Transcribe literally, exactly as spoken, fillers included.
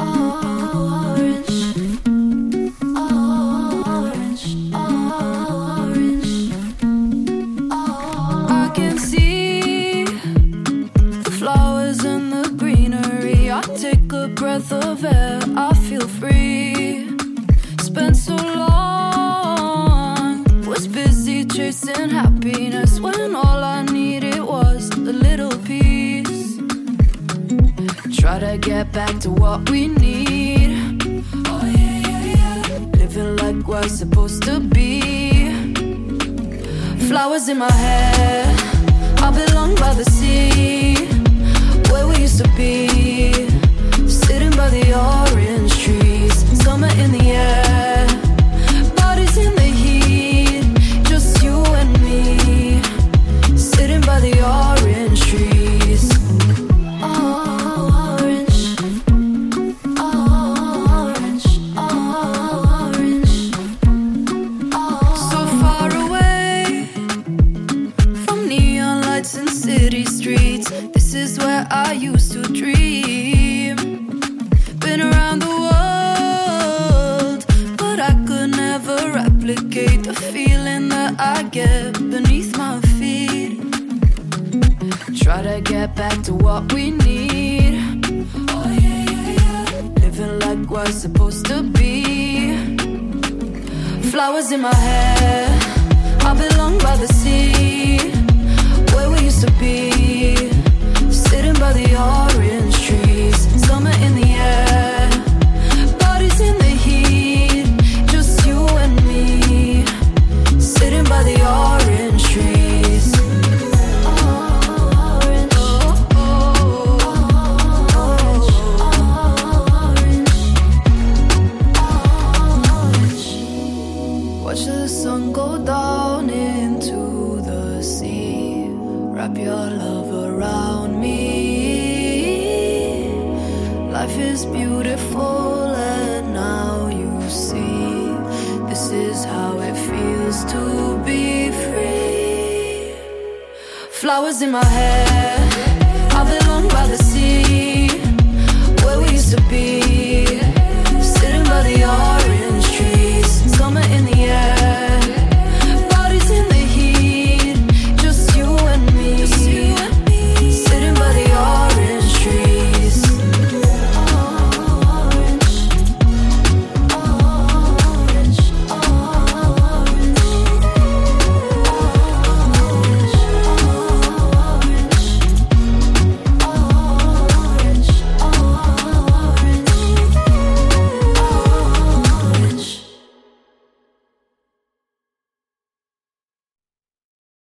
Breath of air, I feel free. Spent so long, was busy chasing happiness when all I needed was a little peace. Try to get back to what we need. Oh yeah, yeah, yeah. Living like we're supposed to be. Flowers in my hair, I belong by the sea, where we used to be. Sitting by the orange trees, summer in the air, bodies in the heat, just you and me. Sitting by the orange trees. Orange, orange, orange. So far away from neon lights and city streets, this is where I used to dream. Been around the world, but I could never replicate the feeling that I get beneath my feet. Try to get back to what we need. Oh yeah, yeah, yeah. Living like we're supposed to be. Flowers in my hair, I belong by the sea, where we used to be. Sitting by the orange trees, summer in the air, bodies in the heat, just you and me. Sitting by the orange trees. Orange, oh, oh, orange, orange, orange. Watch the sun go down into the sea. Wrap your love around me. Life is beautiful and now you see. This is how it feels to be free. Flowers in my hair, I belong by the sea.